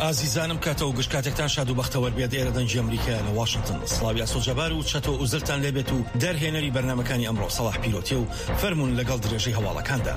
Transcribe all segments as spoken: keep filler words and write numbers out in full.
ئازیزانم کاتەوە گشت کاتێکتان شاد و بەختەوەر بێت ئێرە دەنجی ئەمریکا لە واشنگتن. سڵاوی ئاسۆجەبار و چەتۆ ئوزرتان لێبێت و دەرهێنەری بەرنامەکانی ئەمڕۆ سەڵاح پیرۆتیە و فەرمون لەگەڵ درێژەی هەواڵەکاندا.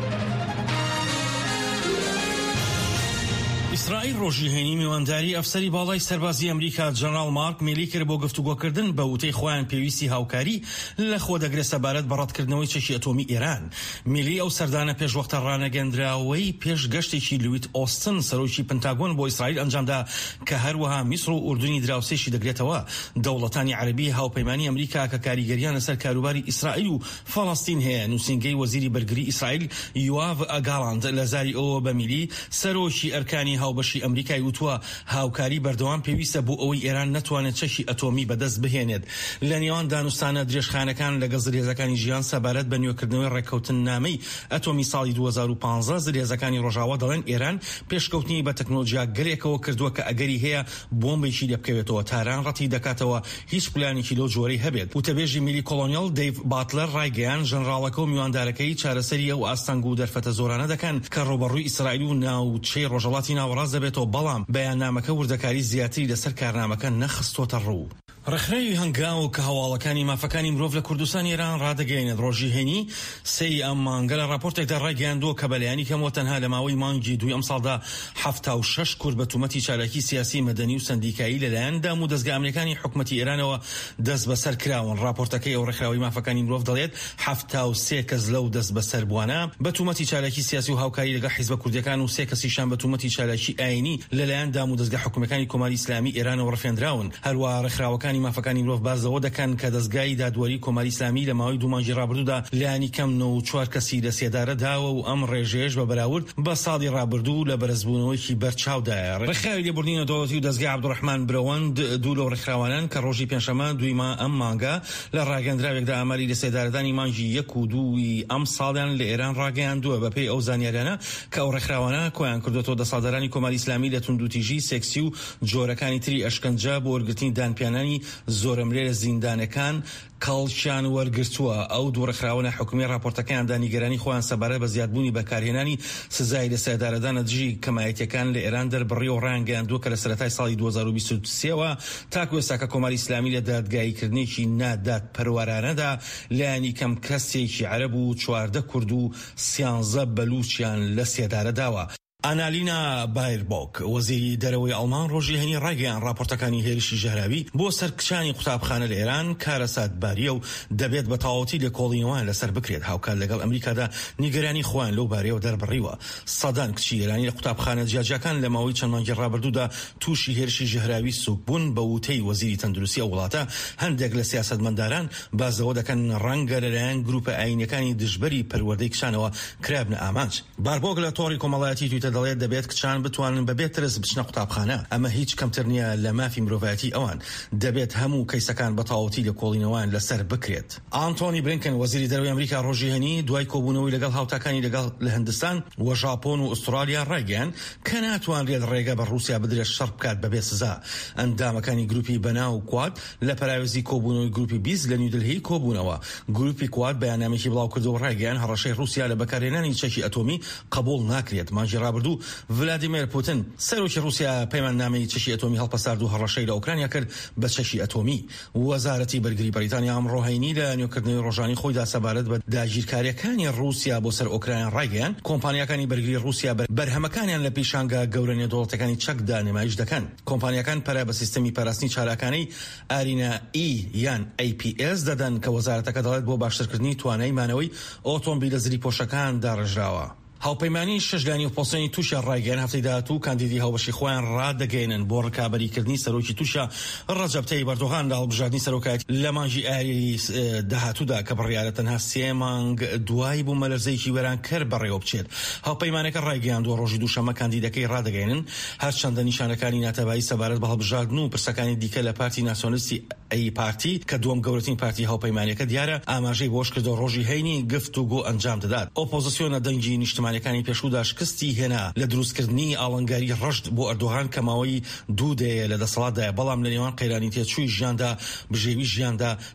ئیسرائیل ڕۆژی هێنی میوانداری ئەفسەری باڵای سەربازی ئەمریکا جەنەرال مارک میلی کرد بۆ گفتوگۆکردن بە وتەی خۆیان پێویستی هاوکاری لە خۆ دەگرێت سەبارەت بە ڕەتکردنەوەی چەشی ئەتۆمی ئێران. میلی ئەو سەردانە پێشوەختە ڕانەگەندراوەی پێش گەشتێکی لویت ئۆستن سەرۆکی پنتاگۆن بۆ ئیسرائیل ئەنجامدا کە هەروەها میسر و ئوردنی دراوسێشی دەگرێتەوە. دەوڵەتانی عەربی هاوپەیمانی ئەمریکا کە کاریگەریان لەسەر کاروباری ئیسرائیل و فەڵەستین هەیە نووسینگەی وەزیری بەرگری ئیسرائیل یواڤ ئەگاڵاند لە زاری ئەوە بە میلی سەرۆکی ئەرکانی هاوبەشی ئەمریکای وتووە هاوکاری بەردەوام پێویستە بۆ ئەوەی ئێران نەتوانێت چەشی ئەتۆمی بەدەست بهێنێت. لە نێوان دانوستانە درێژخانەکان لەگەڵ زرێزەکانی ژیان سەبارەت بە نوێکردنەوەی ڕێککەوتننامەی ئەتۆمی ساڵی دوو هەزار و پانزە زرێزەکانی ڕۆژاوا دەڵێن ئێران پێشکەوتنی بە تەکنۆلۆژیا گەلێکەوە کردووە کە ئەگەری هەیە بۆمبێکی لێ بکەوێتەوە تاران ڕەتی دەکاتەوە هیچ پلانێکی لەو جۆرەی هەبێت. وتەبێژی میلی کۆلۆنیەل دەیڤ باتلەر ڕایگەیان ژەنڕاڵەکە و میواندارەکەی چارەسەری ئەو ئاستانگ و دەرفەتە زۆرانە دەکەن کە ڕۆبەڕووی ئیسرائیل و ناوچەی ڕۆژهەڵاتی ناوەڕاست دەبێتەوە، بەڵام بەیاننامەکە وردەکاری زیاتری لەسەر کارنامەکە نەخستۆتە ڕوو. ڕێکخراوی هەنگاو کە هەواڵەکانی مافەکانی مرۆڤ لە کوردستان ئێران ڕادەگەیەنێت ڕۆژی هێنی سەی ئەم مانگە لە راپۆرتێکدا ڕایگەیاندووە کە بەلایانی کەمەوە تەنها لە ماوەی مانگی دووی ئەم ساڵدا هەفتا و شەش کورد بە تومەتی چالاکی سیاسی مەدەنی و سەندیکایی لەلایەن دام و دەستگا ئەمریکانی حکومەتی ئێرانەوە دەست بەسەر کراون. راپۆرتەکەی ئەو ڕێکخراوی مافەکانی مرۆڤ دەڵێت هەفتا و سێ کەس لەو دەست بەسەر بوانە بە تومەتی چالاکی سیاسی و هاوکاری لەگەڵ حیزبە کوردیەکان و سێ کەسیشان بە تومەتی چالاکی ئاینی لەلایەن دام و دەستگا حکومەکانی کۆماری ئیسلامی ئێرانەوە ڕفێندراون. هەروەها ڕێکخراوەکانی مافەکانی مرۆڤ بازەوە دەکەن کە دەستگای دادوەری کۆماری ئیسلامی لە ماوەی دوو مانگی ڕابردوودا لایانی کەم نۆ و چوار کەسی لە سێدارە داوە و ئەم ڕێژەیەش بە بەراورد بە ساڵی ڕابردوو لە بەرزبوونەوەیکی بەرچاودایە. ڕێکخراوی لێبوردنی دەوڵەتی و دەستگای عەبدوڕەحمان برەوەند دوو لەو ڕێکخراوانن کە ڕۆژی پێنجشەممە دویمە ئەم مانگە لە ڕاگەندراوێکدا ئاماری لە سێدارەدانی مانگی یەک و دووی ئەم ساڵیان لە ئێران ڕاگەیاندووە بەپێی ئەو زانیاریانە کە ئەو ڕێکخراوانە کۆیان کردوێتەوە دەسەڵاتدارانی کۆماری ئیسلامی لە توندوتیژی سێکسی و جۆرەکانی تری ئەشکەنجە بۆ وەرگرتنی دانپیانانی زۆرەمرێ لە زیندانەکان کەڵکیان وەرگرتووە. ئەو دوو ڕێکخراوانە حکومی راپۆرتەکەیان دانیگەرانی خۆیان سەبارەت بە زیادبوونی بەکارهێنانی سزای لە سێدارەدانە دژی کەمایەتیەکان لە ئێران دەربڕی و ڕایانگەیاندووە کە لە سەرەتای ساڵی دوو هەزار و بیست و سێەوە تاکو ئێستا کە کۆماری ئیسلامی لە دادگاییکردنێکی نادات پەروەرانەدا لایانی کەم کەسێکی عەرەب و چواردە کورد و سیانزە بەلوچیان لە سێدارە داوە. ئانالینا بایربۆک وەزیری دەرەوەی ئەڵمان ڕۆژی هەنی ڕایگەیان راپۆرتەکانی هێرشی ژەهراوی بۆ سەرکشانی قوتابخانە لە ئێران کارەسات باریە و دەبێت بە تەواوەتی لە کۆڵینەوەیان لەسەر بکرێت. هاوکات لەگەڵ ئەمریکادا نیگەرانی خۆیان لەو بارەیەوە دەربڕیوە. سەدان کچی ئێرانی لە قوتابخانە جیاجیەکان لە ماوەی چەند مانگی ڕابردوودا تووشی هێرشی ژەهراوی سوک بوون. بە وتەی وەزیری تەندروستی ئەو وڵاتە هەندێک لە سیاسەتمەنداران بازەوە دەکەن ڕەنگە لەلایەن گروپە ئاینیەکانی دژبەری پەروەردەی کچانەوە کرابنە ئامانج. باربۆک لە تۆڕی کۆمەڵایەتی تویتە دەڵێت دەبێت کچان بتوانن بەبێت ترس بچنە قوتابخانە. ئەمە هیچ کەمتر نییە لە مافی مرۆڤایەتی ئەوان. دەبێت هەموو کەیسەکان بە تەواوەتی لە کۆڵینەوەیان لەسەر بکرێت. ئانتۆنی بلینکن وەزیری دەرەوەی ئەمریکا ڕۆژی هەنی دوای کۆبوونەوەی لەگەڵ هاوتاکانی لەگەڵ لە هەندستان و ژاپۆن و ئوسترالیا ڕایگەیان کە ناتوانرێت ڕێگە بە رووسیا بدرێت شەڕ بکات بەبێ سزا. ئەندامەکانی گروپی بەناو کواد لە پەراوێزی کۆبوونەوەی گروپی بیست لە نیودلهی کۆبوونەوە. گروپی کواد بەیاننامێکی بڵاو کردەوە ڕایگەیان هەڕەشەی رووسیا لە بەکارهێنانی چەکی ئەتۆمی قبول ناکرێت. مانگی ڕابردوو ڤلادیمیر پوتین سەرۆکی رووسیا پەیماننامەی چەشی ئەتۆمی هەڵپەسارد و هەڕەشەی لە ئوکرانیا کرد بە چەشی ئەتۆمی. وەزارەتی بەرگری بەریتانیا ئەمڕۆ هەینی لە نوێکردنەوەی ڕۆژانی خۆیدا سەبارەت بە داگیرکاریەکانی رووسیا بۆ سەر ئوکران ڕایگەیان کۆمپانیەکانی بەرگری رووسیا بەرهەمەکانیان لە پێشانگا گەورە نێودەوڵەتەکانی چەکدا نمایش دەکەن. کۆمپانیەکان پەرە بە سیستەمی پاراستنی چالاکانەی ئارینا ئی یان ئەی پی ئێس دەدەن کە وەزارەتەکە دەڵێت بۆ باشترکردنی توانای مانەوەی ئۆتۆمبیلە زری پۆشەکان داڕژراوە. هاوپەیمانی شەشلانی و پۆستێنی تووشە ڕایگەیان هەفتەی داهاتوو کاندیدی هاوبەشی خۆیان ڕادەگەێنن بۆ ڕکابەریکردنی سەرۆکی تووشە ڕەجەب تەیب ئەردۆغان لە هەڵبژاردننی سەرۆکایەتی لە مانگی ئایاری داهاتوودا کە بڕیارە تەنها سێ مانگ دوای بوو مەلەرزەیەکی وەران کرد بەڕێوە بچێت. هاوپەیمانەکە ڕایگەیاندووە ڕۆژی دووشەممە کاندیدەکەی ڕادەگەێنن هەرچەندە نیشانەکانی ناتەبایی سەبارەت بە هەڵبژاردن و پرسەکانی دیکە لە پارتی ناسیۆنالیستی ئەی پارتی کە دووەم گەورەترین پارتی هاوپەیمانیەکە دیارە ئاماژەی بۆش کردو ڕۆژی هەینی گفتوگۆ ئەنجام دەدات. ئۆپۆزیسیۆنە دەنگی نیشتمانیەکانی پێشوودا شکستی هێنا لە دروستکردنی ئاڵنگاری ڕەشت بۆ ئەردۆغان کە ماوەی دوو دەیە لە دەسەڵاتدایە، بەڵام لە نێوان قەیرانی تێچووی ژیاندا بژێوی ژیاندا